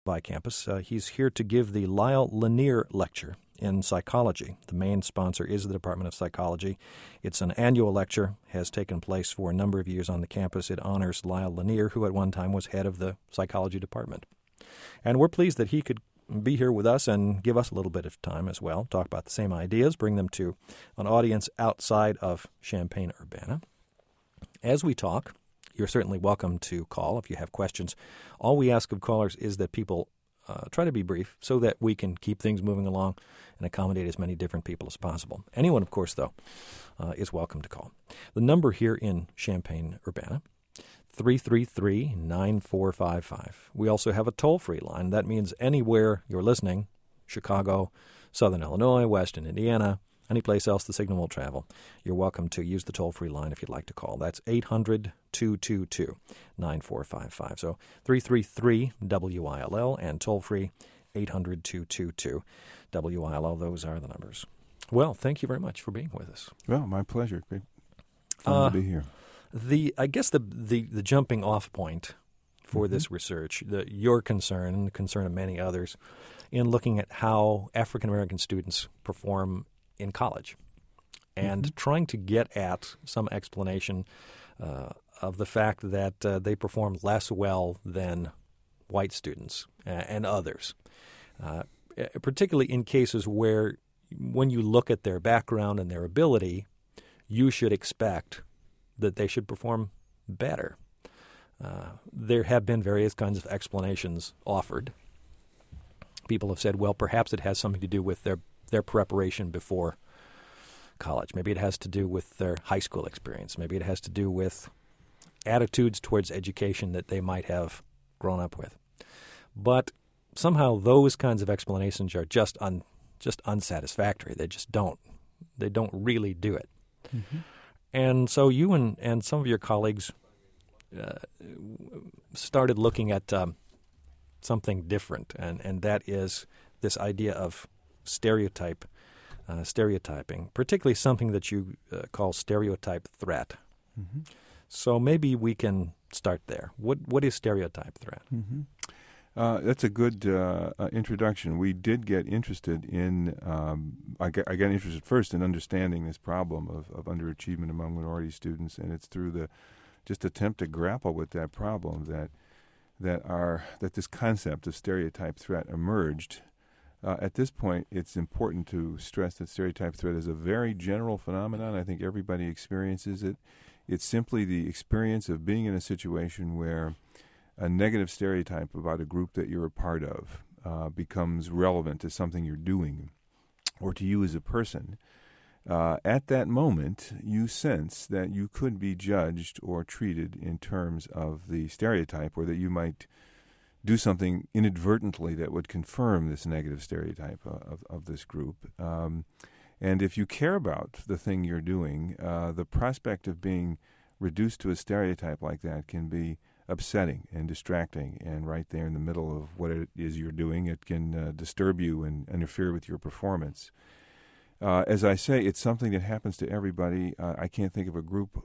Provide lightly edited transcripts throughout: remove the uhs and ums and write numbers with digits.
Phi campus. He's here to give the Lyle Lanier Lecture in Psychology. The main sponsor is the Department of Psychology. It's an annual lecture, has taken place for a number of years on the campus. It honors Lyle Lanier, who at one time was head of the Psychology Department. And we're pleased that he could be here with us and give us a little bit of time as well, talk about the same ideas, bring them to an audience outside of Champaign-Urbana. As we talk, you're certainly welcome to call if you have questions. All we ask of callers is that people try to be brief so that we can keep things moving along and accommodate as many different people as possible. Anyone, of course, though, is welcome to call. The number here in Champaign-Urbana, 333-9455. We also have a toll-free line. That means anywhere you're listening, Chicago, Southern Illinois, Western Indiana, any place else the signal will travel, you're welcome to use the toll-free line if you'd like to call. That's 800-222-9455. So 333-WILL and toll-free 800-222-WILL. Those are the numbers. Well, thank you very much for being with us. Well, my pleasure. Great fun to be here. I guess the jumping off point for this research, your concern and the concern of many others in looking at how African American students perform in college and trying to get at some explanation of the fact that they perform less well than white students and others, particularly in cases where when you look at their background and their ability, you should expect that they should perform better. There have been various kinds of explanations offered. People have said, well, perhaps it has something to do with their preparation before college. Maybe it has to do with their high school experience. Maybe it has to do with attitudes towards education that they might have grown up with. But somehow those kinds of explanations are just unsatisfactory. They just don't really do it. And so you and some of your colleagues started looking at something different, and that is this idea of stereotyping, particularly something that you call stereotype threat. So maybe we can start there. What is stereotype threat? That's a good introduction. We did get interested in I got interested first in understanding this problem of underachievement among minority students, and it's through the just attempt to grapple with that problem that this concept of stereotype threat emerged. At this point, it's important to stress that stereotype threat is a very general phenomenon. I think everybody experiences it. It's simply the experience of being in a situation where a negative stereotype about a group that you're a part of becomes relevant to something you're doing or to you as a person. At that moment, you sense that you could be judged or treated in terms of the stereotype, or that you might do something inadvertently that would confirm this negative stereotype of this group. And if you care about the thing you're doing, the prospect of being reduced to a stereotype like that can be upsetting and distracting, and right there in the middle of what it is you're doing, it can disturb you and interfere with your performance. As I say, it's something that happens to everybody. I can't think of a group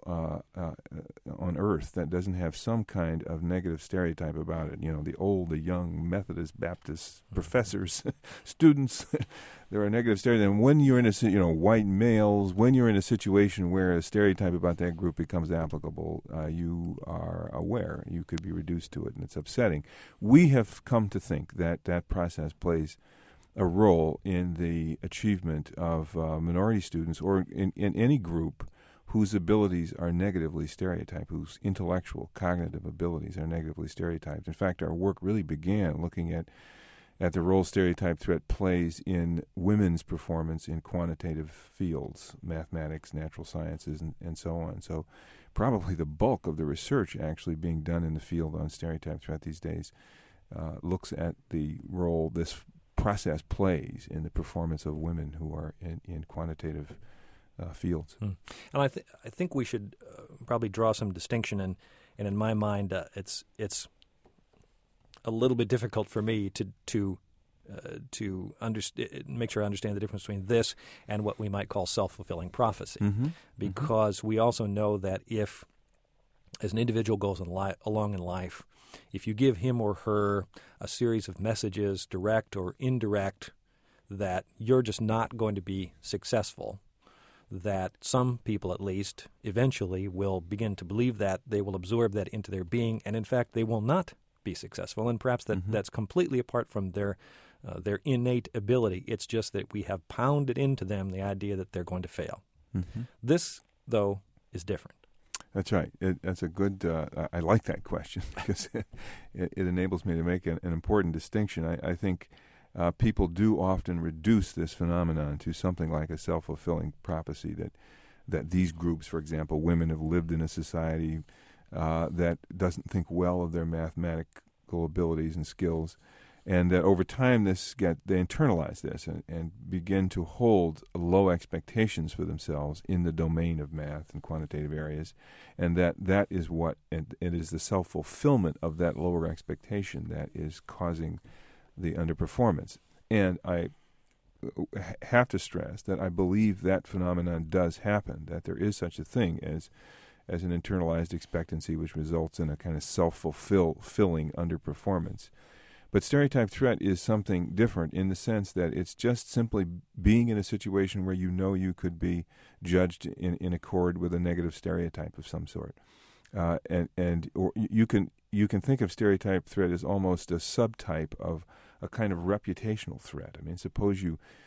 on earth that doesn't have some kind of negative stereotype about it. You know, the young, Methodist, Baptist professors, students, there are negative stereotypes. And when you're in white males, when you're in a situation where a stereotype about that group becomes applicable, you are aware you could be reduced to it, and it's upsetting. We have come to think that that process plays a role in the achievement of minority students, or in any group whose abilities are negatively stereotyped, whose intellectual, cognitive abilities are negatively stereotyped. In fact, our work really began looking at the role stereotype threat plays in women's performance in quantitative fields, mathematics, natural sciences, and so on. So probably the bulk of the research actually being done in the field on stereotype threat these days looks at the role this process plays in the performance of women who are in quantitative fields. And I think we should probably draw some distinction, and in my mind, it's a little bit difficult for me to make sure I understand the difference between this and what we might call self-fulfilling prophecy, because we also know that if, as an individual goes along in life, if you give him or her a series of messages, direct or indirect, that you're just not going to be successful, that some people at least eventually will begin to believe that, they will absorb that into their being, and in fact they will not be successful, and perhaps that's completely apart from their innate ability. It's just that we have pounded into them the idea that they're going to fail. This, though, is different. That's right. That's a good. I like that question because it enables me to make an important distinction. I think people do often reduce this phenomenon to something like a self-fulfilling prophecy that these groups, for example, women, have lived in a society that doesn't think well of their mathematical abilities and skills, and that over time they internalize this and begin to hold low expectations for themselves in the domain of math and quantitative areas, and that is what it is, the self-fulfillment of that lower expectation that is causing the underperformance. And I have to stress that I believe that phenomenon does happen, that there is such a thing as an internalized expectancy which results in a kind of self-fulfilling underperformance. But stereotype threat is something different in the sense that it's just simply being in a situation where you know you could be judged in accord with a negative stereotype of some sort. Or you can think of stereotype threat as almost a subtype of a kind of reputational threat. I mean, suppose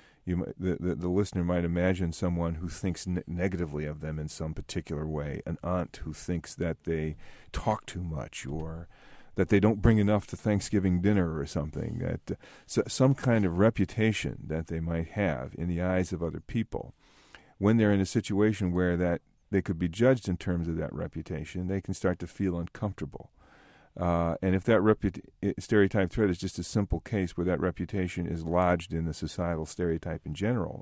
the listener might imagine someone who thinks negatively of them in some particular way, an aunt who thinks that they talk too much or that they don't bring enough to Thanksgiving dinner or something, that some kind of reputation that they might have in the eyes of other people. When they're in a situation where that they could be judged in terms of that reputation, they can start to feel uncomfortable. And if that stereotype threat is just a simple case where that reputation is lodged in the societal stereotype in general,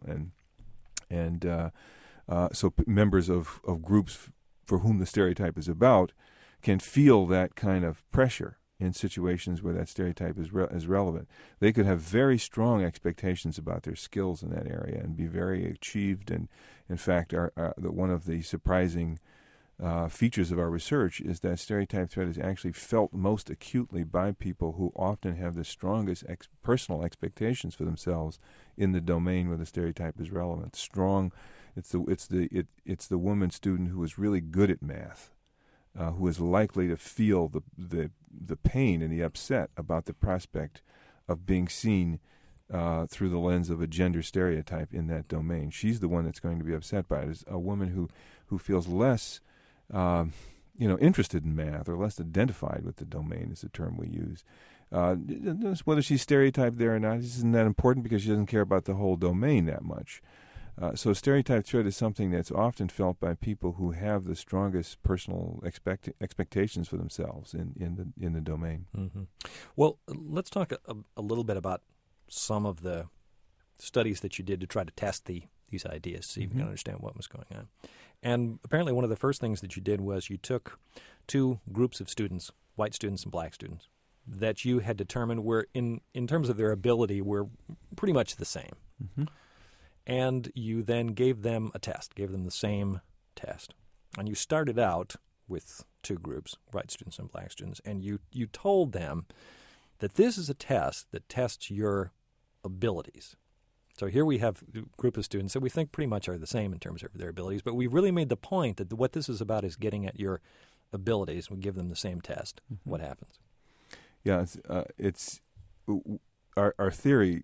so members of groups for whom the stereotype is about can feel that kind of pressure in situations where that stereotype is relevant. They could have very strong expectations about their skills in that area and be very achieved. And in fact, one of the surprising features of our research is that stereotype threat is actually felt most acutely by people who often have the strongest personal expectations for themselves in the domain where the stereotype is relevant. It's the woman student who is really good at math, who is likely to feel the pain and the upset about the prospect of being seen through the lens of a gender stereotype in that domain. She's the one that's going to be upset by it. It's a woman who feels less interested in math or less identified with the domain is the term we use. Whether she's stereotyped there or not isn't that important because she doesn't care about the whole domain that much. So stereotype threat is something that's often felt by people who have the strongest personal expectations for themselves in the domain. Mm-hmm. Well, let's talk a little bit about some of the studies that you did to try to test these ideas, see if you can understand what was going on. And apparently one of the first things that you did was you took two groups of students, white students and black students, that you had determined were, in terms of their ability, were pretty much the same. Mm-hmm. And you then gave them a test, gave them the same test. And you started out with two groups, white students and black students, and you told them that this is a test that tests your abilities. So here we have a group of students that we think pretty much are the same in terms of their abilities, but we really made the point that what this is about is getting at your abilities. We give them the same test. Mm-hmm. What happens? Yeah, it's our theory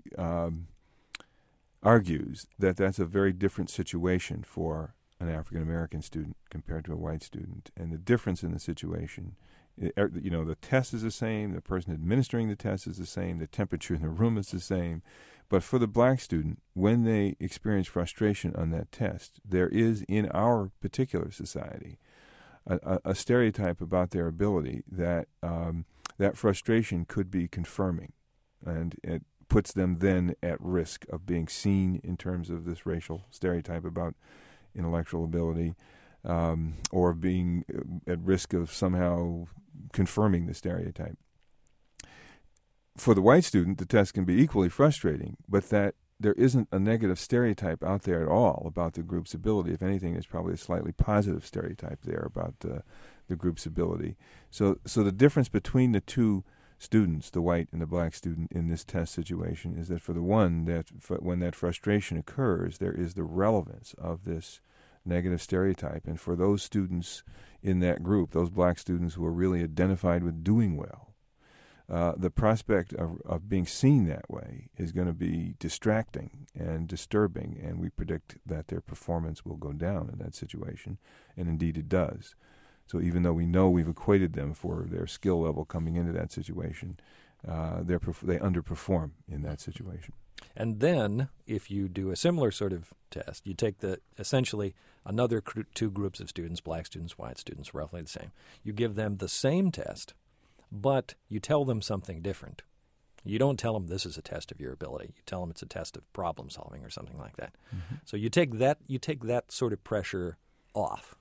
argues that that's a very different situation for an African-American student compared to a white student. And the difference in the situation, the test is the same, the person administering the test is the same, the temperature in the room is the same. But for the black student, when they experience frustration on that test, there is in our particular society a stereotype about their ability that that frustration could be confirming. And it puts them then at risk of being seen in terms of this racial stereotype about intellectual ability, or being at risk of somehow confirming the stereotype. For the white student, the test can be equally frustrating, but that there isn't a negative stereotype out there at all about the group's ability. If anything, there's probably a slightly positive stereotype there about the group's ability. So the difference between the two students, the white and the black student in this test situation, is that for the one, when that frustration occurs, there is the relevance of this negative stereotype. And for those students in that group, those black students who are really identified with doing well, the prospect of being seen that way is going to be distracting and disturbing, and we predict that their performance will go down in that situation, and indeed it does. So even though we know we've equated them for their skill level coming into that situation, they underperform in that situation. And then, if you do a similar sort of test, you take essentially another two groups of students, black students, white students, roughly the same. You give them the same test, but you tell them something different. You don't tell them this is a test of your ability. You tell them it's a test of problem solving or something like that. Mm-hmm. So you take that sort of pressure off.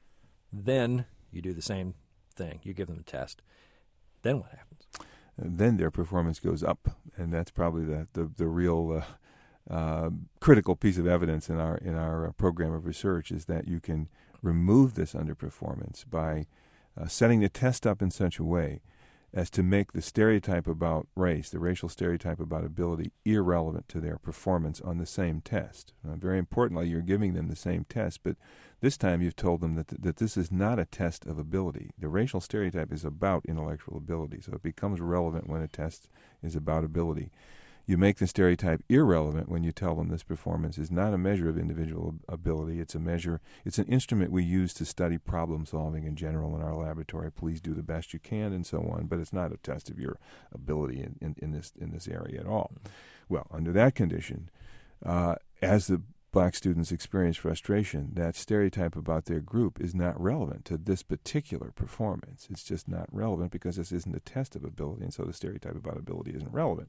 Then you do the same thing. You give them a test. Then what happens? Then their performance goes up, and that's probably the real critical piece of evidence in our program of research, is that you can remove this underperformance by setting the test up in such a way as to make the stereotype about race, the racial stereotype about ability, irrelevant to their performance on the same test. Very importantly, you're giving them the same test, but this time you've told them that this is not a test of ability. The racial stereotype is about intellectual ability, so it becomes relevant when a test is about ability. You make the stereotype irrelevant when you tell them this performance is not a measure of individual ability. It's an instrument we use to study problem solving in general in our laboratory. Please do the best you can and so on, but it's not a test of your ability in this area at all. Well, under that condition, as the black students experience frustration, that stereotype about their group is not relevant to this particular performance. It's just not relevant because this isn't a test of ability, and so the stereotype about ability isn't relevant.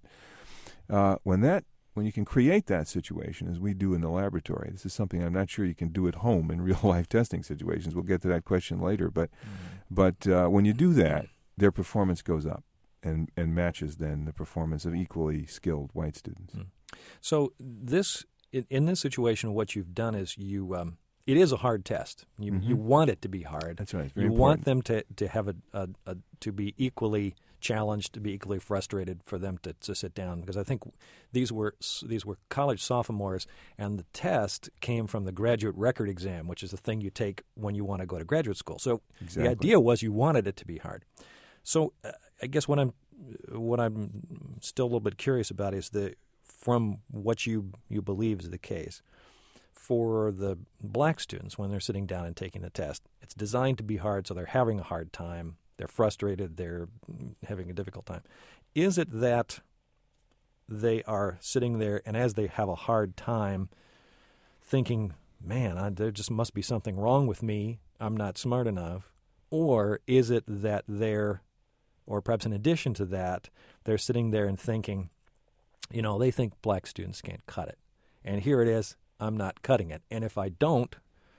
When you can create that situation, as we do in the laboratory, this is something I'm not sure you can do at home in real-life testing situations. We'll get to that question later. But when you do that, their performance goes up and matches then the performance of equally skilled white students. So in this situation, what you've done is it is a hard test. You want it to be hard. That's right. It's very you important. Want them to have to be equally challenged, to be equally frustrated, for them to sit down, because I think these were college sophomores, and the test came from the graduate record exam, which is the thing you take when you want to go to graduate school. So exactly. The idea was you wanted it to be hard. So I guess what I'm still a little bit curious about is from what you believe is the case for the black students when they're sitting down and taking the test. It's designed to be hard, so they're having a hard time. They're frustrated. They're having a difficult time. Is it that they are sitting there, and as they have a hard time, thinking, man, there just must be something wrong with me. I'm not smart enough. Or is it that or perhaps in addition to that, they're sitting there and thinking, they think black students can't cut it. And here it is, I'm not cutting it. And if I don't,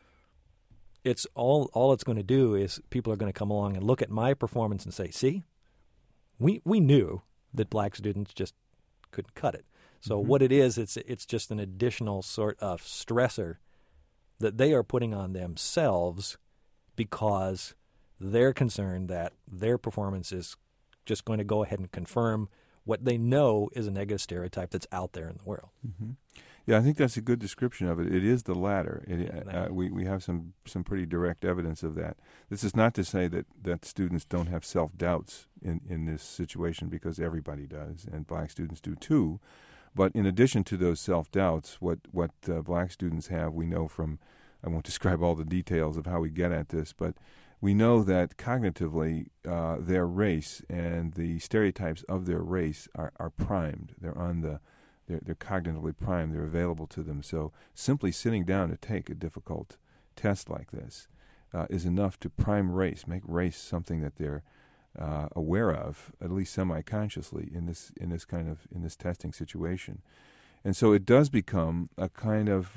it's all it's going to do is people are going to come along and look at my performance and say, see, we knew that black students just couldn't cut it. So what it is, it's just an additional sort of stressor that they are putting on themselves because they're concerned that their performance is just going to go ahead and confirm what they know is a negative stereotype that's out there in the world. Mm-hmm. Yeah, I think that's a good description of it. It is the latter. We have some pretty direct evidence of that. This is not to say that students don't have self-doubts in this situation, because everybody does, and black students do too. But in addition to those self-doubts, what black students have, we know from, I won't describe all the details of how we get at this, but we know that cognitively their race and the stereotypes of their race are primed. They're cognitively primed. They're available to them. So simply sitting down to take a difficult test like this is enough to prime race, make race something that they're aware of, at least semi-consciously, in this testing situation. And so it does become a kind of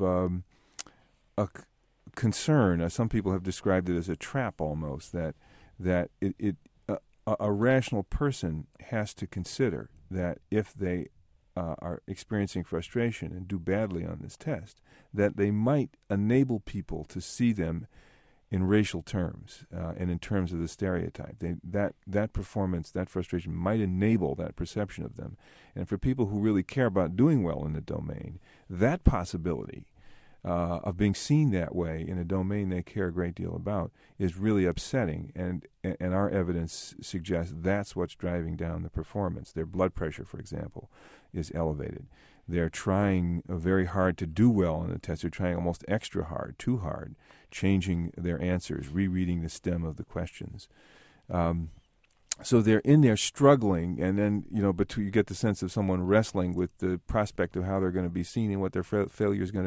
a concern. Some people have described it as a trap almost, that a rational person has to consider that if they are experiencing frustration and do badly on this test, that they might enable people to see them in racial terms and in terms of the stereotype. That performance, that frustration might enable that perception of them. And for people who really care about doing well in the domain, that possibility of being seen that way in a domain they care a great deal about is really upsetting. And our evidence suggests that's what's driving down the performance. Their blood pressure, for example, is elevated. They're trying very hard to do well on the test. They're trying almost extra hard, too hard, changing their answers, rereading the stem of the questions. So they're in there struggling, and then but you get the sense of someone wrestling with the prospect of how they're going to be seen and what their failure is going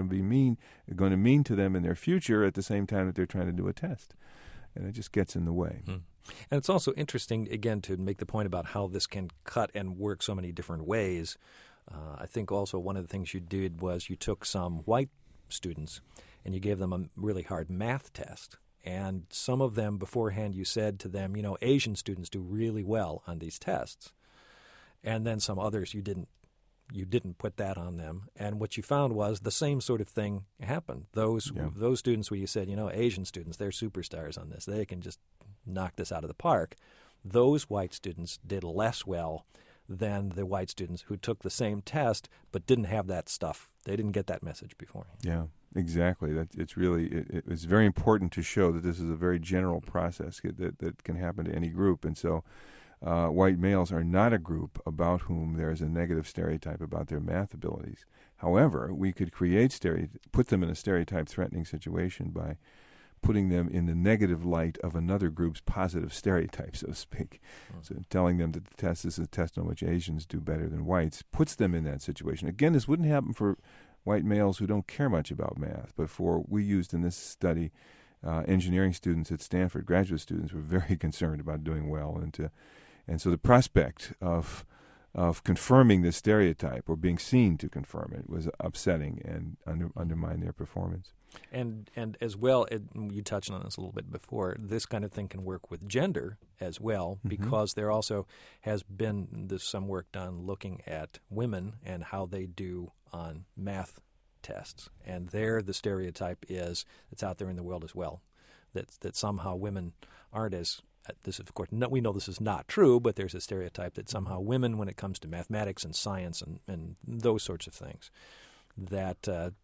to mean to them in their future at the same time that they're trying to do a test, and it just gets in the way. And it's also interesting, again, to make the point about how this can cut and work so many different ways. I think also one of the things you did was you took some white students and you gave them a really hard math test. And some of them beforehand you said to them, Asian students do really well on these tests. And then some others you didn't put that on them. And what you found was the same sort of thing happened. Those students where you said, Asian students, they're superstars on this. They can just knock this out of the park. Those white students did less well than the white students who took the same test but didn't have that stuff. They didn't get that message beforehand. Yeah, exactly. It's very important to show that this is a very general process that can happen to any group. And so white males are not a group about whom there is a negative stereotype about their math abilities. However, we could put them in a stereotype-threatening situation by putting them in the negative light of another group's positive stereotype, so to speak. So telling them that this is a test on which Asians do better than whites puts them in that situation. Again, this wouldn't happen for white males who don't care much about math, but we used in this study engineering students at Stanford, graduate students, were very concerned about doing well. And so the prospect of confirming this stereotype or being seen to confirm it was upsetting and undermined their performance. And as well, you touched on this a little bit before, this kind of thing can work with gender as well, because there also has been some work done looking at women and how they do on math tests. And there the stereotype it's out there in the world as well, that somehow women aren't as this is, of course, we know this is not true, but there's a stereotype that somehow women, when it comes to mathematics and science and those sorts of things, that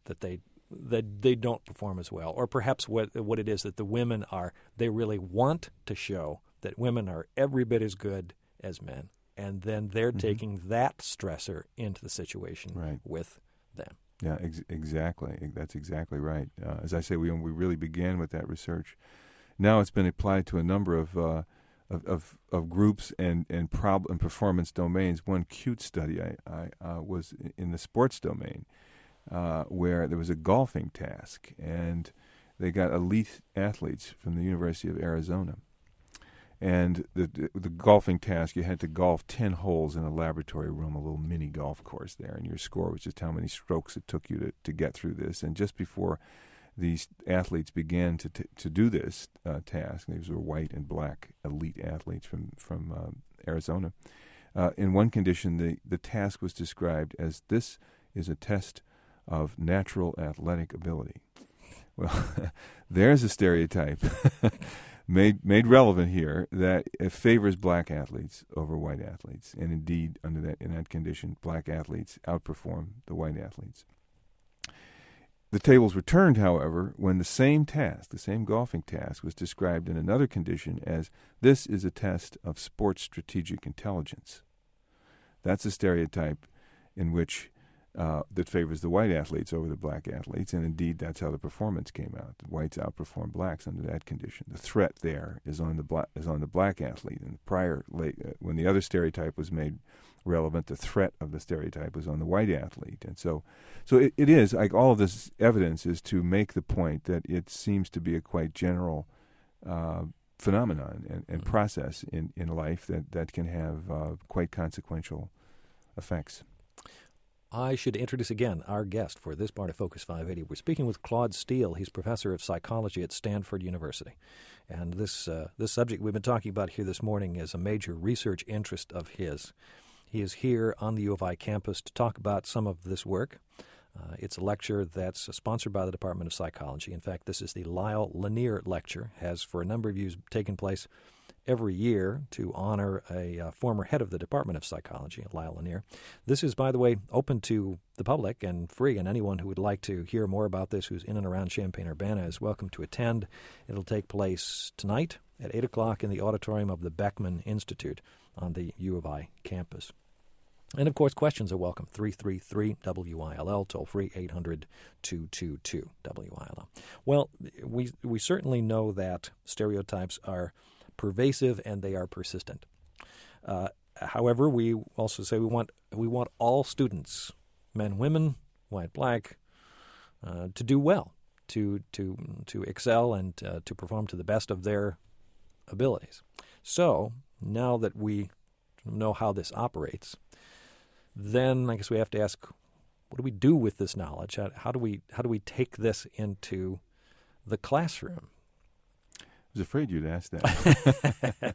they don't perform as well. Or perhaps what it is that the women are, they really want to show that women are every bit as good as men, and then they're taking that stressor into the situation with them. Yeah, exactly. That's exactly right. As I say, we really began with that research. Now it's been applied to a number of groups and performance domains. One cute study I was in the sports domain, where there was a golfing task, and they got elite athletes from the University of Arizona. And the golfing task, you had to golf 10 holes in a laboratory room, a little mini golf course there, and your score was just how many strokes it took you to get through this. And just before these athletes began to do this task, these were white and black elite athletes from Arizona. In one condition, the task was described as, this is a test of natural athletic ability. Well, there's a stereotype made relevant here that it favors black athletes over white athletes, and indeed, in that condition, black athletes outperform the white athletes. The tables were turned, however, when the same golfing task, was described in another condition as, this is a test of sports strategic intelligence. That's a stereotype in which that favors the white athletes over the black athletes, and indeed that's how the performance came out. The whites outperformed blacks under that condition. The threat there is on the black athlete. And when the other stereotype was made relevant, the threat of the stereotype was on the white athlete. And so it is, like, all of this evidence is to make the point that it seems to be a quite general phenomenon and process in life that can have quite consequential effects. I should introduce again our guest for this part of Focus 580. We're speaking with Claude Steele. He's professor of psychology at Stanford University. And this subject we've been talking about here this morning is a major research interest of his. He is here on the U of I campus to talk about some of this work. It's a lecture that's sponsored by the Department of Psychology. In fact, this is the Lyle Lanier Lecture, has for a number of years taken place every year to honor a former head of the Department of Psychology, Lyle Lanier. This is, by the way, open to the public and free, and anyone who would like to hear more about this who's in and around Champaign-Urbana is welcome to attend. It'll take place tonight at 8 o'clock in the auditorium of the Beckman Institute on the U of I campus. And, of course, questions are welcome. 333-WILL, toll-free 800-222-WILL. Well, we certainly know that stereotypes are pervasive and they are persistent. However, we also say we want all students, men, women, white, black, to do well, to excel and to perform to the best of their abilities. So now that we know how this operates, then I guess we have to ask, what do we do with this knowledge? How do we take this into the classroom? I was afraid you'd ask that.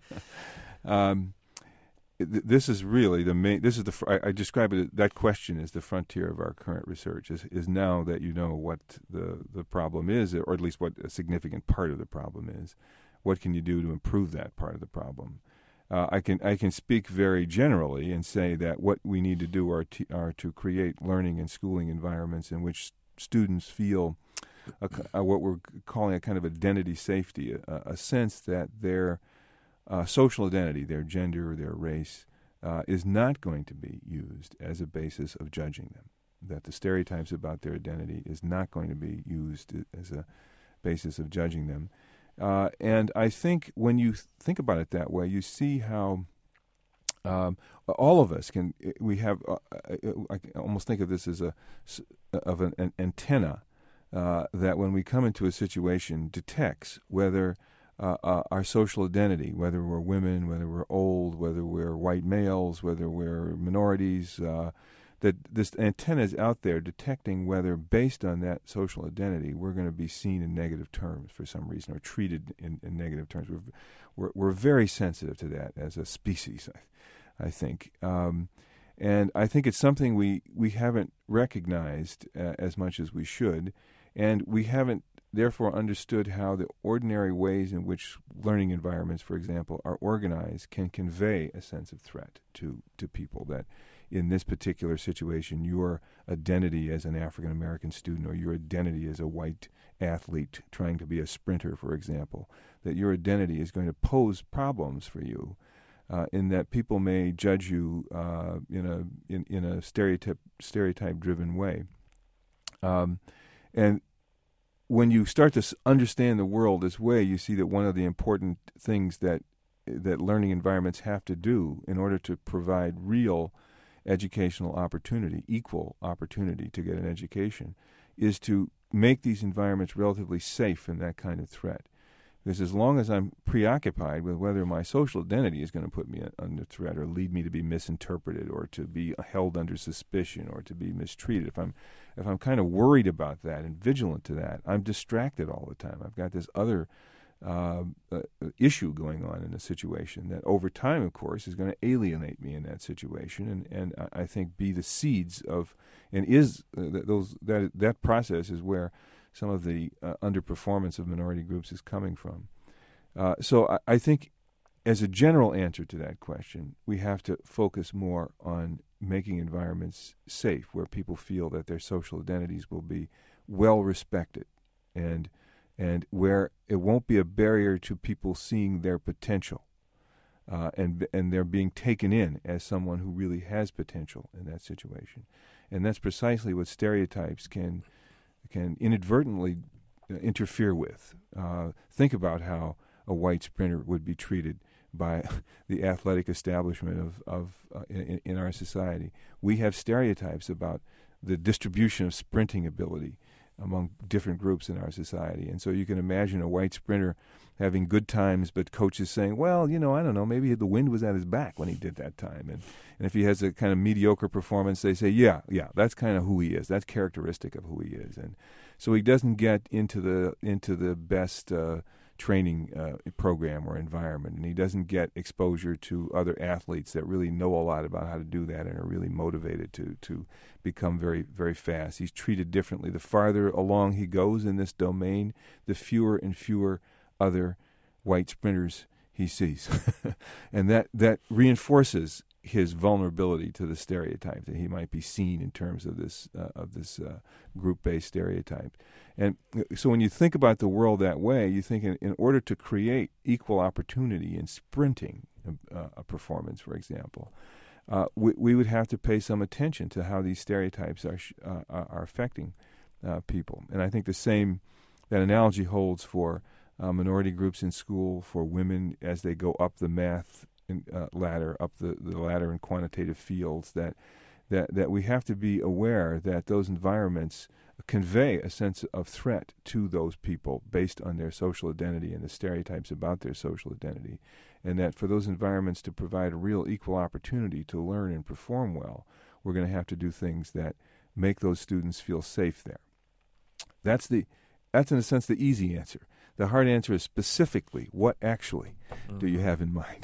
This is really the main. This is I describe it. That question is the frontier of our current research. Is now that you know what the problem is, or at least what a significant part of the problem is, what can you do to improve that part of the problem? I can speak very generally and say that what we need to do are to create learning and schooling environments in which students feel what we're calling a kind of identity safety, a sense that their social identity, their gender, their race, is not going to be used as a basis of judging them, that the stereotypes about their identity is not going to be used as a basis of judging them. And I think when you think about it that way, you see how all of us can. We have. I almost think of this as an antenna that, when we come into a situation, detects whether our social identity, whether we're women, whether we're old, whether we're white males, whether we're minorities. That this antenna is out there detecting whether, based on that social identity, we're going to be seen in negative terms for some reason or treated in negative terms. We're very sensitive to that as a species, I think. And I think it's something we haven't recognized as much as we should, and we haven't therefore understood how the ordinary ways in which learning environments, for example, are organized can convey a sense of threat to people, that in this particular situation, your identity as an African-American student or your identity as a white athlete trying to be a sprinter, for example, that your identity is going to pose problems for you in that people may judge you in a stereotype-driven way. And when you start to understand the world this way, you see that one of the important things that learning environments have to do in order to provide real educational opportunity, equal opportunity to get an education, is to make these environments relatively safe from that kind of threat. Because as long as I'm preoccupied with whether my social identity is going to put me under threat or lead me to be misinterpreted or to be held under suspicion or to be mistreated, if I'm kind of worried about that and vigilant to that, I'm distracted all the time. I've got this other issue going on in a situation that over time, of course, is going to alienate me in that situation and I think be the seeds of, and is that process is where some of the underperformance of minority groups is coming from. So I think as a general answer to that question, we have to focus more on making environments safe where people feel that their social identities will be well respected and where it won't be a barrier to people seeing their potential and they're being taken in as someone who really has potential in that situation. And that's precisely what stereotypes can inadvertently interfere with. Think about how a white sprinter would be treated by the athletic establishment in our society. We have stereotypes about the distribution of sprinting ability among different groups in our society. And so you can imagine a white sprinter having good times, but coaches saying, well, I don't know, maybe the wind was at his back when he did that time. And if he has a kind of mediocre performance, they say, yeah, that's kind of who he is. That's characteristic of who he is. And so he doesn't get into the best training program or environment, and he doesn't get exposure to other athletes that really know a lot about how to do that and are really motivated to become very, very fast. He's treated differently. The farther along he goes in this domain, the fewer and fewer other white sprinters he sees. And that reinforces his vulnerability to the stereotype that he might be seen in terms of this group-based stereotype. And so when you think about the world that way, you think in order to create equal opportunity in sprinting a performance, for example, we would have to pay some attention to how these stereotypes are affecting people. And I think that analogy holds for minority groups in school, for women as they go up the math ladder, up the ladder in quantitative fields, that we have to be aware that those environments convey a sense of threat to those people based on their social identity and the stereotypes about their social identity, and that for those environments to provide a real equal opportunity to learn and perform well, we're going to have to do things that make those students feel safe there. That's in a sense the easy answer. The hard answer is specifically what actually do you have in mind?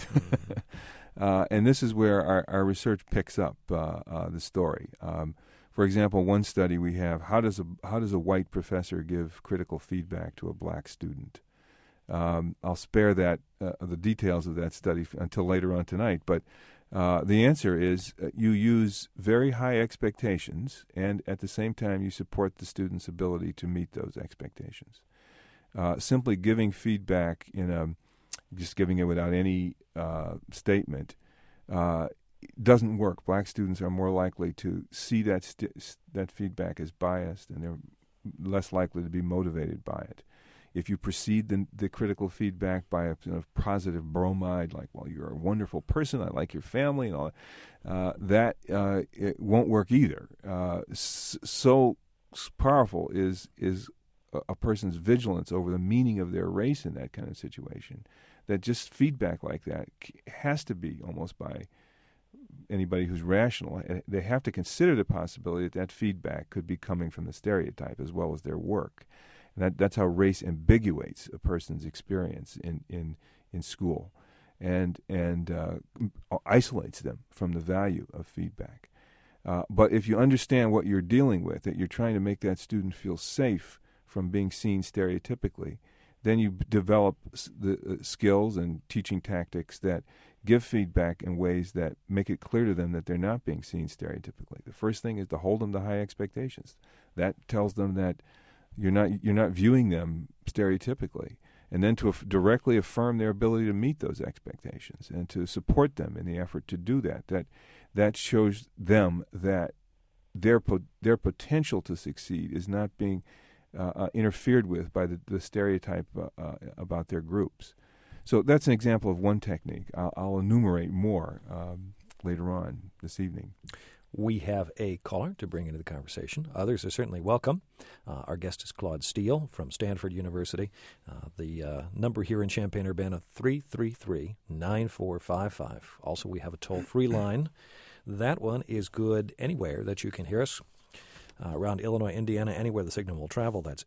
And this is where our research picks up the story. For example, one study we have: how does a white professor give critical feedback to a black student? I'll spare the details of that study until later on tonight, but the answer is you use very high expectations, and at the same time you support the student's ability to meet those expectations. Simply giving feedback just giving it without any statement doesn't work. Black students are more likely to see that feedback as biased, and they're less likely to be motivated by it. If you precede the critical feedback by a positive bromide, like, well, you're a wonderful person, I like your family, and all that, it won't work either. So powerful is a person's vigilance over the meaning of their race in that kind of situation, that just feedback like that has to be almost by anybody who's rational. They have to consider the possibility that feedback could be coming from the stereotype as well as their work. And that's how race ambiguates a person's experience in school and isolates them from the value of feedback. But if you understand what you're dealing with, that you're trying to make that student feel safe from being seen stereotypically, then you develop the skills and teaching tactics that give feedback in ways that make it clear to them that they're not being seen stereotypically. The first thing is to hold them to high expectations. That tells them that you're not viewing them stereotypically, and then to directly affirm their ability to meet those expectations and to support them in the effort to do that. That shows them that their potential to succeed is not being interfered with by the stereotype about their groups. So that's an example of one technique. I'll enumerate more later on this evening. We have a caller to bring into the conversation. Others are certainly welcome. Our guest is Claude Steele from Stanford University. The number here in Champaign-Urbana, 333-9455. Also, we have a toll-free line. That one is good anywhere that you can hear us. Around Illinois, Indiana, anywhere the signal will travel, that's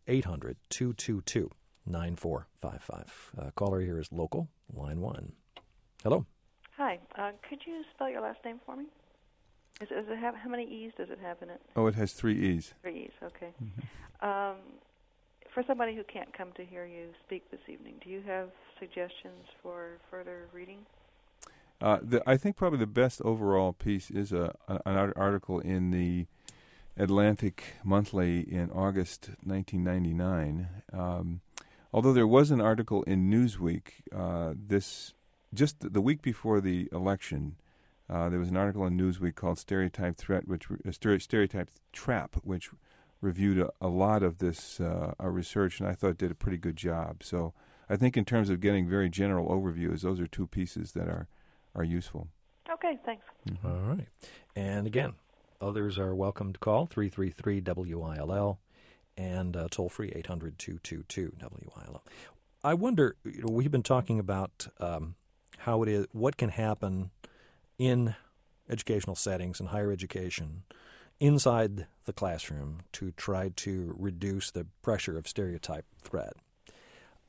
800-222-9455. Caller here is local, line 1. Hello. Hi. Could you spell your last name for me? Does it have, how many E's does it have in it? Oh, it has 3 E's. 3 E's, okay. Mm-hmm. For somebody who can't come to hear you speak this evening, do you have suggestions for further reading? I think probably the best overall piece is an article in the Atlantic Monthly in August 1999. Although there was an article in Newsweek just the week before the election, there was an article in Newsweek called "Stereotype Threat," Stereotype Trap, which reviewed a lot of this research, and I thought did a pretty good job. So I think in terms of getting very general overviews, those are two pieces that are useful. Okay, thanks. Mm-hmm. All right. And again, others are welcome to call 333-WILL and toll-free 800-222-WILL. I wonder, we've been talking about how it is, what can happen in educational settings and higher education inside the classroom to try to reduce the pressure of stereotype threat.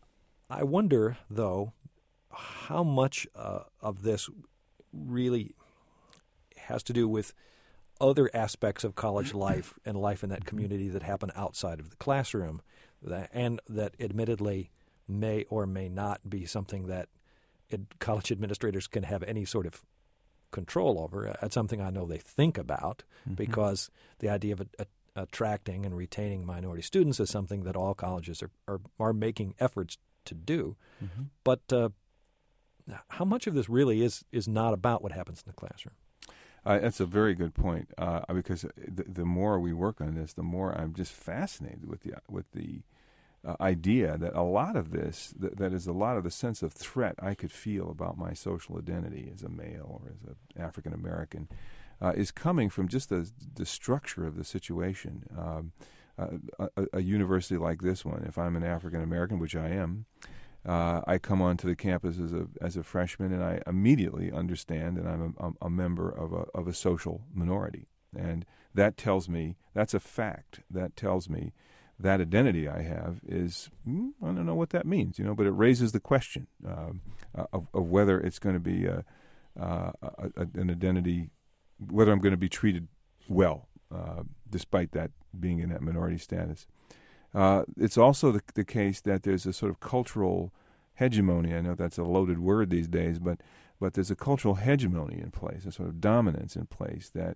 I wonder, though, how much of this really has to do with other aspects of college life and life in that community that happen outside of the classroom, and that admittedly may or may not be something that college administrators can have any sort of control over. That's something I know they think about, because the idea of attracting and retaining minority students is something that all colleges are making efforts to do. But how much of this really is not about what happens in the classroom? That's a very good point, because the more we work on this, the more I'm just fascinated with the idea that a lot of this, that is a lot of the sense of threat I could feel about my social identity as a male or as an African American, is coming from just the structure of the situation. A university like this one, if I'm an African American, which I am, I come onto the campus as a freshman, and I immediately understand that I'm a member of a social minority, and that tells me, that's a fact. That tells me that identity I have is, I don't know what that means, but it raises the question of whether it's going to be an identity, whether I'm going to be treated well, despite that being in that minority status. It's also the case that there's a sort of cultural hegemony. I know that's a loaded word these days, but there's a cultural hegemony in place, a sort of dominance in place that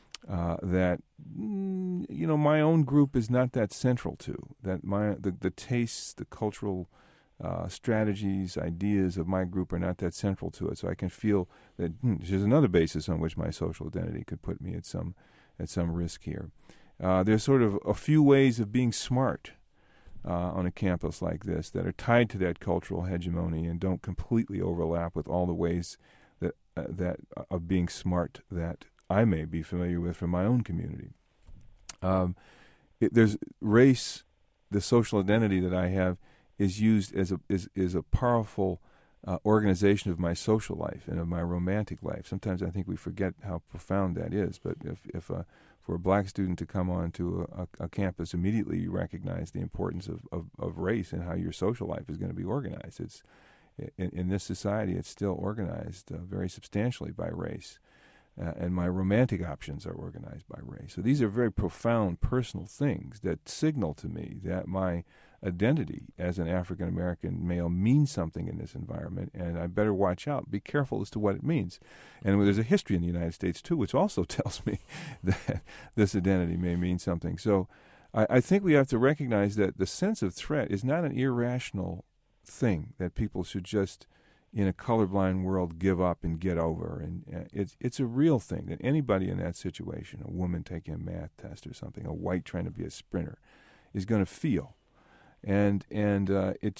my own group is not that central to, that the tastes, the cultural strategies, ideas of my group are not that central to it. So I can feel that there's another basis on which my social identity could put me at some risk here. There's sort of a few ways of being smart on a campus like this that are tied to that cultural hegemony and don't completely overlap with all the ways that of being smart that I may be familiar with from my own community. There's race, the social identity that I have, is used as a powerful organization of my social life and of my romantic life. Sometimes I think we forget how profound that is. But if for a black student to come onto a campus, immediately you recognize the importance of race and how your social life is going to be organized. It's in this society, it's still organized very substantially by race. And my romantic options are organized by race. So these are very profound personal things that signal to me that my identity as an African American male means something in this environment, and I better watch out, be careful as to what it means. And there's a history in the United States, too, which also tells me that this identity may mean something. So I think we have to recognize that the sense of threat is not an irrational thing that people should just, in a colorblind world, give up and get over. And it's a real thing that anybody in that situation, a woman taking a math test or something, a white trying to be a sprinter, is going to feel. And it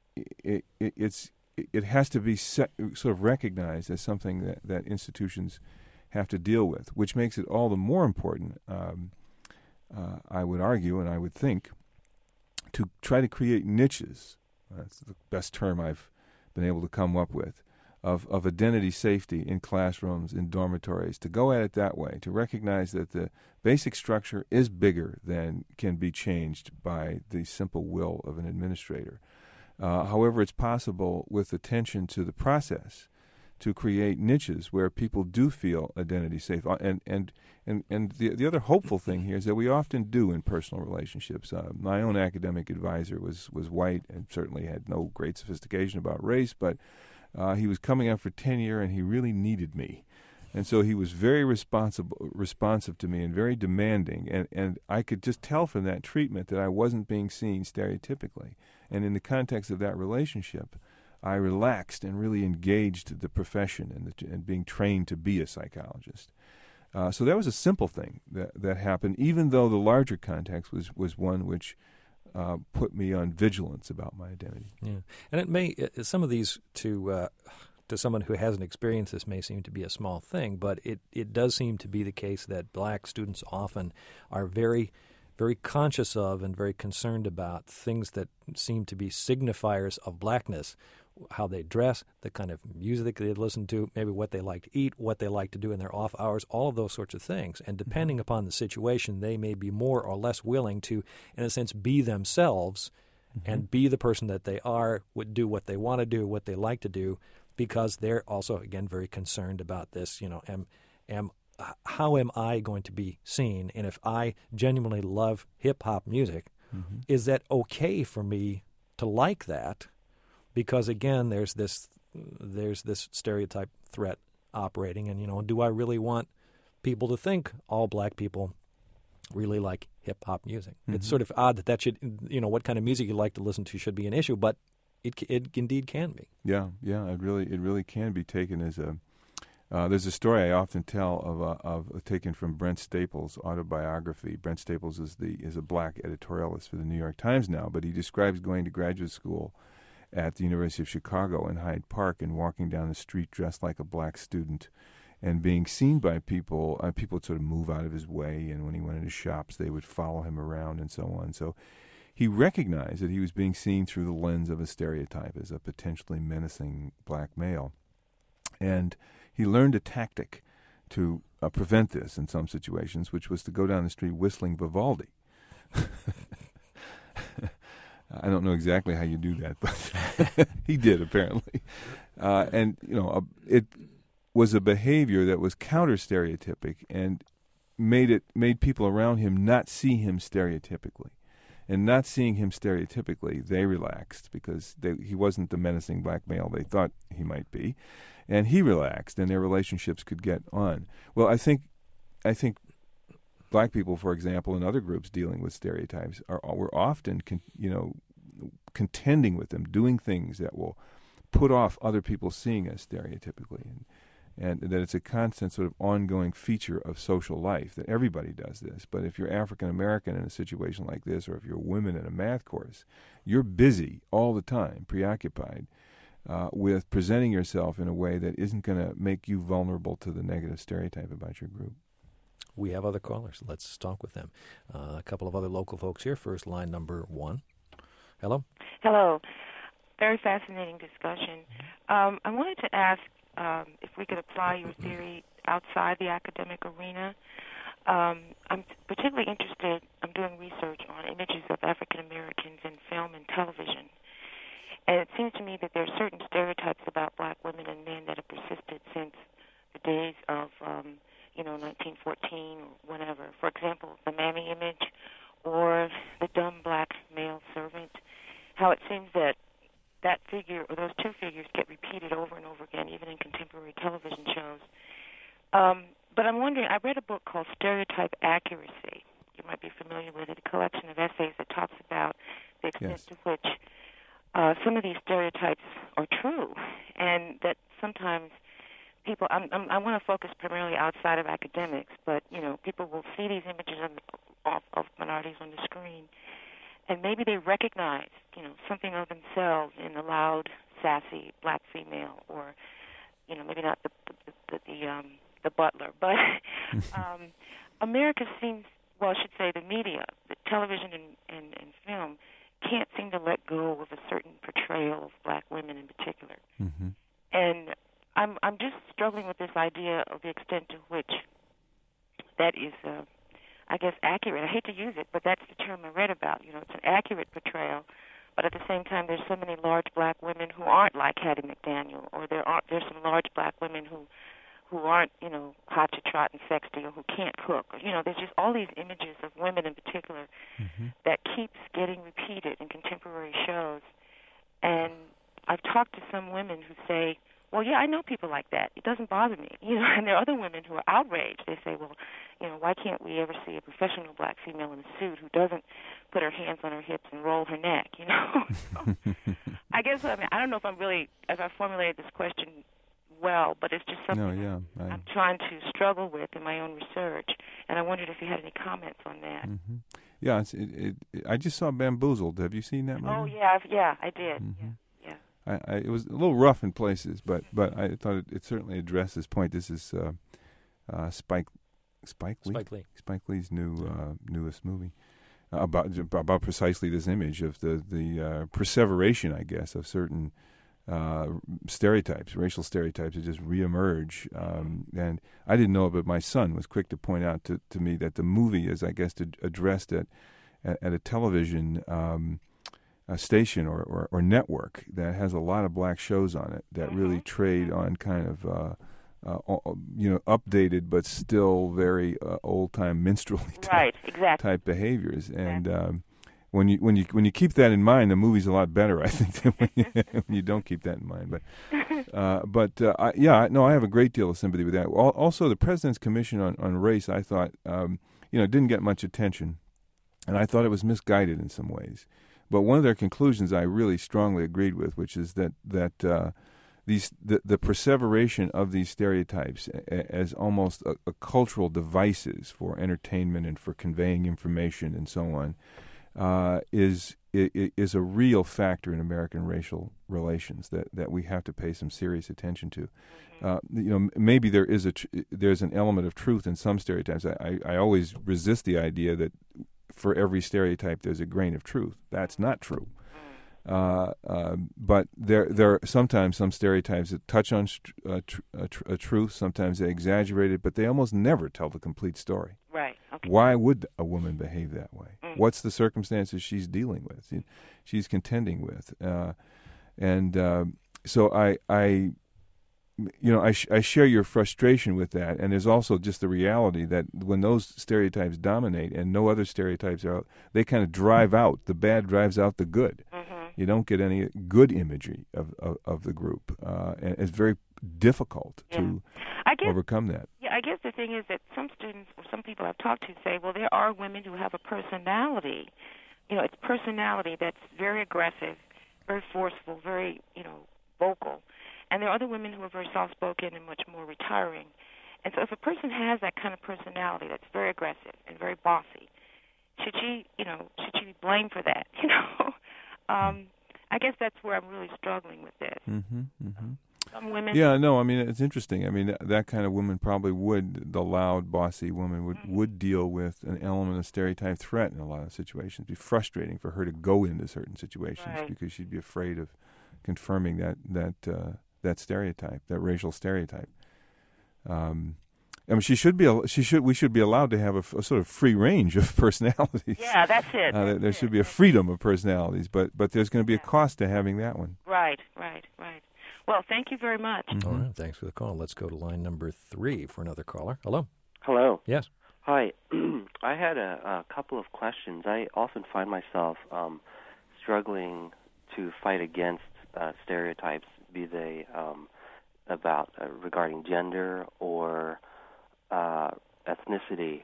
has to be sort of recognized as something that institutions have to deal with, which makes it all the more important, I would argue and I would think, to try to create niches. That's the best term I've been able to come up with, of identity safety in classrooms, in dormitories, to go at it that way, to recognize that the basic structure is bigger than can be changed by the simple will of an administrator. However, it's possible, with attention to the process, to create niches where people do feel identity safe. And the other hopeful thing here is that we often do in personal relationships. My own academic advisor was white and certainly had no great sophistication about race, but he was coming up for tenure and he really needed me. And so he was very responsive to me and very demanding. And I could just tell from that treatment that I wasn't being seen stereotypically. And in the context of that relationship, I relaxed and really engaged the profession and being trained to be a psychologist. So that was a simple thing that happened, even though the larger context was one which put me on vigilance about my identity. Yeah, and it may some of these to someone who hasn't experienced this may seem to be a small thing, but it does seem to be the case that black students often are very, very conscious of and very concerned about things that seem to be signifiers of blackness. How they dress, the kind of music they listen to, maybe what they like to eat, what they like to do in their off hours, all of those sorts of things. And depending upon the situation, they may be more or less willing to, in a sense, be themselves and be the person that they are, would do what they want to do, what they like to do, because they're also, again, very concerned about this. How am I going to be seen? And if I genuinely love hip-hop music, is that okay for me to like that? Because, again, there's this stereotype threat operating. And, do I really want people to think all black people really like hip-hop music? It's sort of odd that should, what kind of music you like to listen to should be an issue, but it indeed can be. Yeah, it really can be taken as a. There's a story I often tell of taken from Brent Staples' autobiography. Brent Staples is a black editorialist for the New York Times now, but he describes going to graduate school at the University of Chicago in Hyde Park and walking down the street dressed like a black student and being seen by people. People would sort of move out of his way, and when he went into shops, they would follow him around and so on. So he recognized that he was being seen through the lens of a stereotype as a potentially menacing black male. And he learned a tactic to prevent this in some situations, which was to go down the street whistling Vivaldi. I don't know exactly how you do that, but he did apparently. It was a behavior that was counter-stereotypic and made people around him not see him stereotypically. And not seeing him stereotypically, they relaxed because he wasn't the menacing black male they thought he might be. And he relaxed, and their relationships could get on. Well, I think black people, for example, and other groups dealing with stereotypes were often, contending with them, doing things that will put off other people seeing us stereotypically, and that it's a constant sort of ongoing feature of social life that everybody does this. But if you're African American in a situation like this, or if you're a woman in a math course, you're busy all the time, preoccupied with presenting yourself in a way that isn't going to make you vulnerable to the negative stereotype about your group. We have other callers. Let's talk with them. A couple of other local folks here. First, line number 1. Hello? Hello. Very fascinating discussion. I wanted to ask if we could apply your theory outside the academic arena. I'm particularly interested, I'm doing research on images of African Americans in film and television. And it seems to me that there are certain stereotypes about black women and men that have persisted since the days of, 1914 or whatever. For example, the mammy image or the dumb black male servant. How it seems that figure, or those two figures, get repeated over and over again, even in contemporary television shows. But I'm wondering, I read a book called Stereotype Accuracy. You might be familiar with it, a collection of essays that talks about the extent to which some of these stereotypes are true, and that sometimes people, I want to focus primarily outside of academics, but, people will see these images of minorities on the screen, and maybe they recognize, something of themselves in the loud, sassy black female, or, maybe not the butler, but America seems, well, I should say the media, the television and film, can't seem to let go of a certain portrayal of black women in particular. Mm-hmm. And I'm just struggling with this idea of the extent to which that is, I guess, accurate. I hate to use it, but that's the term I read about. It's an accurate portrayal, but at the same time, there's so many large black women who aren't like Hattie McDaniel, or there's some large black women who aren't, hot to trot and sexy, or who can't cook. There's just all these images of women in particular that keeps getting repeated in contemporary shows. And I've talked to some women who say, well, yeah, I know people like that. It doesn't bother me. And there are other women who are outraged. They say, well, why can't we ever see a professional black female in a suit who doesn't put her hands on her hips and roll her neck, So, I guess, I don't know if I formulated this question well, but it's just something I'm trying to struggle with in my own research, and I wondered if you had any comments on that. Mm-hmm. Yeah, I just saw Bamboozled. Have you seen that movie? Oh, yeah, I did. Mm-hmm. Yeah. It was a little rough in places, but I thought it certainly addressed this point. This is Spike Lee's newest movie about precisely this image of the perseveration, I guess, of certain stereotypes, racial stereotypes that just reemerge. And I didn't know it, but my son was quick to point out to me that the movie is, I guess, addressed at a television station or network that has a lot of black shows on it that really trade on kind of updated but still very old-time minstrelly type behaviors. And when you keep that in mind, the movie's a lot better, I think, than when you don't keep that in mind. I have a great deal of sympathy with that. Also, the President's Commission on Race, I thought, didn't get much attention, and I thought it was misguided in some ways. But one of their conclusions I really strongly agreed with, which is that the perseveration of these stereotypes as almost a cultural devices for entertainment and for conveying information and so on is a real factor in American racial relations that we have to pay some serious attention to. Maybe there's an element of truth in some stereotypes. I always resist the idea that for every stereotype there's a grain of truth. That's not true. But there are sometimes some stereotypes that touch on a truth. Sometimes they exaggerate it, but they almost never tell the complete story. Right. Okay. Why would a woman behave that way? What's the circumstances she's dealing with? She's contending with, so I share your frustration with that, and there's also just the reality that when those stereotypes dominate and no other stereotypes are out, they kind of drive out, the bad drives out the good. You don't get any good imagery of the group, and it's very difficult to overcome that. Yeah, I guess the thing is that some students or some people I've talked to say, well, there are women who have a personality. It's personality that's very aggressive, very forceful, very, vocal. And there are other women who are very soft-spoken and much more retiring. And so if a person has that kind of personality that's very aggressive and very bossy, should she be blamed for that? I guess that's where I'm really struggling with this. Some women... Yeah, no, I mean, it's interesting. I mean, that kind of woman probably would, the loud, bossy woman would deal with an element of stereotype threat in a lot of situations. It'd be frustrating for her to go into certain situations because she'd be afraid of confirming that stereotype, that racial stereotype. We should be allowed to have a sort of free range of personalities. Yeah, that's it. There should be a freedom of personalities, but there's going to be a cost to having that one. Right. Well, thank you very much. All right, thanks for the call. Let's go to line number 3 for another caller. Hello. Hello. Yes. Hi. I had a couple of questions. I often find myself struggling to fight against stereotypes, be they regarding gender or ethnicity.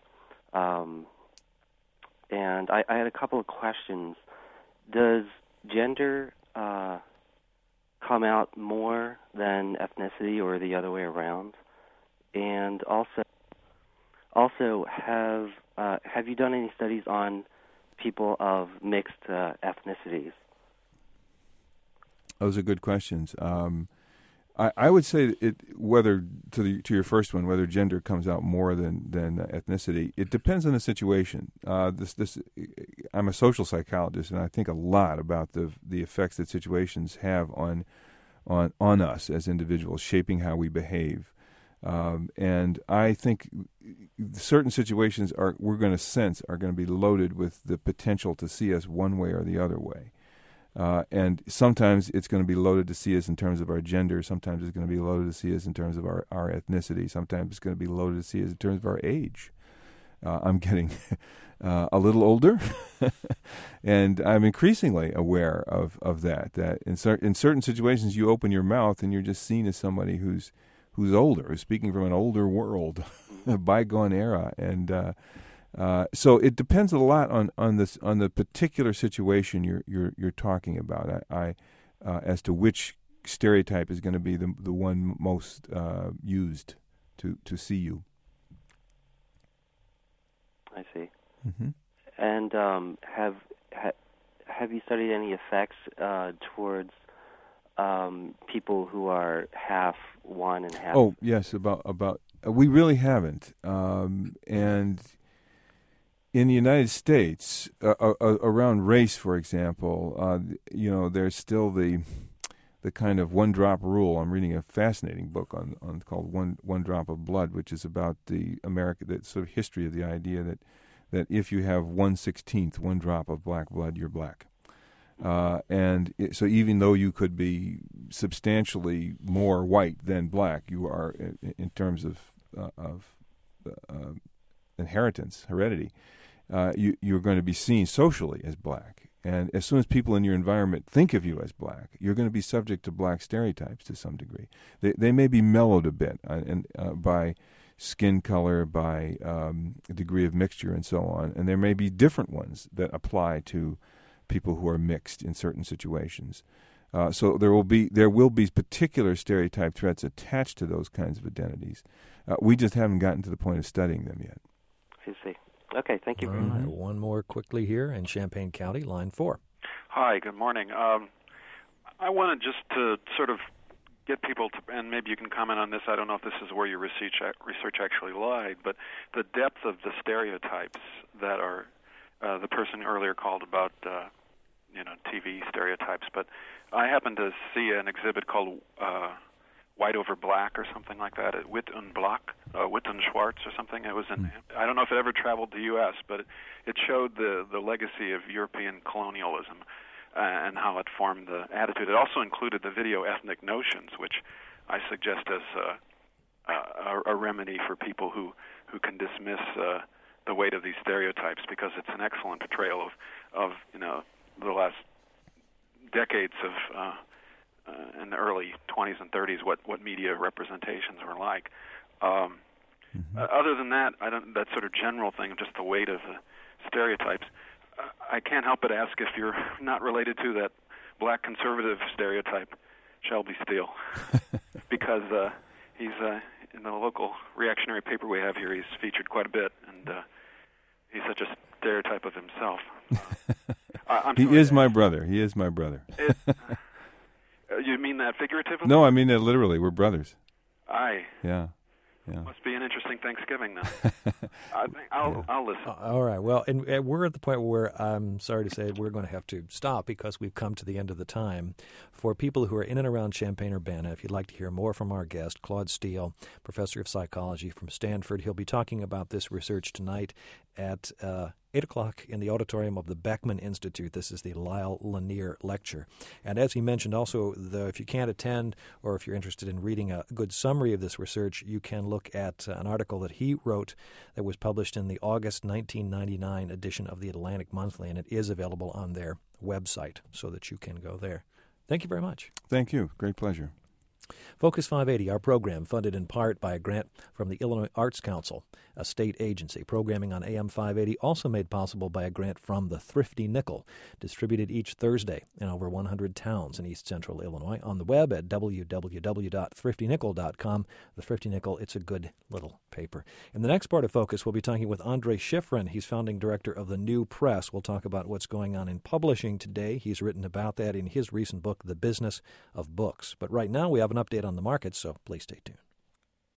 And I had a couple of questions. Does gender come out more than ethnicity or the other way around? And also have you done any studies on people of mixed ethnicities? Those are good questions. I would say whether to your first one, whether gender comes out more than ethnicity, it depends on the situation. I'm a social psychologist, and I think a lot about the effects that situations have on us as individuals, shaping how we behave. And I think certain situations we're going to sense are going to be loaded with the potential to see us one way or the other way. And sometimes it's going to be loaded to see us in terms of our gender. Sometimes it's going to be loaded to see us in terms of our ethnicity. Sometimes it's going to be loaded to see us in terms of our age. I'm getting a little older, and I'm increasingly aware of that. That in certain situations, you open your mouth and you're just seen as somebody who's older, who's speaking from an older world, a bygone era, and so it depends a lot on the particular situation you're talking about. As to which stereotype is going to be the one most used to see you. I see. Mm-hmm. And have you studied any effects towards people who are half one and half? Oh yes, about we really haven't, and. In the United States, around race, for example, there's still the kind of one-drop rule. I'm reading a fascinating book called One Drop of Blood, which is about the sort of history of the idea that if you have 1/16, one drop of black blood, you're black. So even though you could be substantially more white than black, you are in terms of inheritance, heredity. You're going to be seen socially as black. And as soon as people in your environment think of you as black, you're going to be subject to black stereotypes to some degree. They may be mellowed a bit by skin color, by degree of mixture, and so on. And there may be different ones that apply to people who are mixed in certain situations. So there will be particular stereotype threats attached to those kinds of identities. We just haven't gotten to the point of studying them yet. I see. Okay, thank you very much. One more quickly here in Champaign County, line 4. Hi, good morning. I wanted just to sort of get people to, and maybe you can comment on this, I don't know if this is where your research actually lied, but the depth of the stereotypes that are, the person earlier called about, TV stereotypes, but I happened to see an exhibit called White Over Black or something like that at Wit und Black, Wit und Schwarz or something. It was in, I don't know if it ever traveled to the U.S., but it showed the legacy of European colonialism and how it formed the attitude. It also included the video Ethnic Notions, which I suggest as a remedy for people who can dismiss the weight of these stereotypes, because it's an excellent portrayal of the last decades of in the early 20s and 30s what media representations were like. Other than that, that sort of general thing, just the weight of the stereotypes. I can't help but ask if you're not related to that black conservative stereotype, Shelby Steele, because he's in the local reactionary paper we have here. He's featured quite a bit, and he's such a stereotype of himself. He is my brother. He is my brother. You mean that figuratively? No, I mean that literally. We're brothers. Aye. Yeah. Must be an interesting Thanksgiving then. I'll listen. All right. Well, and we're at the point where I'm sorry to say we're going to have to stop because we've come to the end of the time. For people who are in and around Champaign-Urbana, if you'd like to hear more from our guest, Claude Steele, professor of psychology from Stanford, he'll be talking about this research tonight at 8 o'clock in the auditorium of the Beckman Institute. This is the Lyle Lanier Lecture. And as he mentioned also, if you can't attend or if you're interested in reading a good summary of this research, you can look at an article that he wrote that was published in the August 1999 edition of the Atlantic Monthly, and it is available on their website so that you can go there. Thank you very much. Thank you. Great pleasure. Focus 580, our program, funded in part by a grant from the Illinois Arts Council, a state agency. Programming on AM 580 also made possible by a grant from the Thrifty Nickel, distributed each Thursday in over 100 towns in east central Illinois. On the web at www.thriftynickel.com. The Thrifty Nickel, it's a good little paper. In the next part of Focus, we'll be talking with Andre Schifrin. He's founding director of the New Press. We'll talk about what's going on in publishing today. He's written about that in his recent book, The Business of Books. But right now we have an update on the market, so please stay tuned.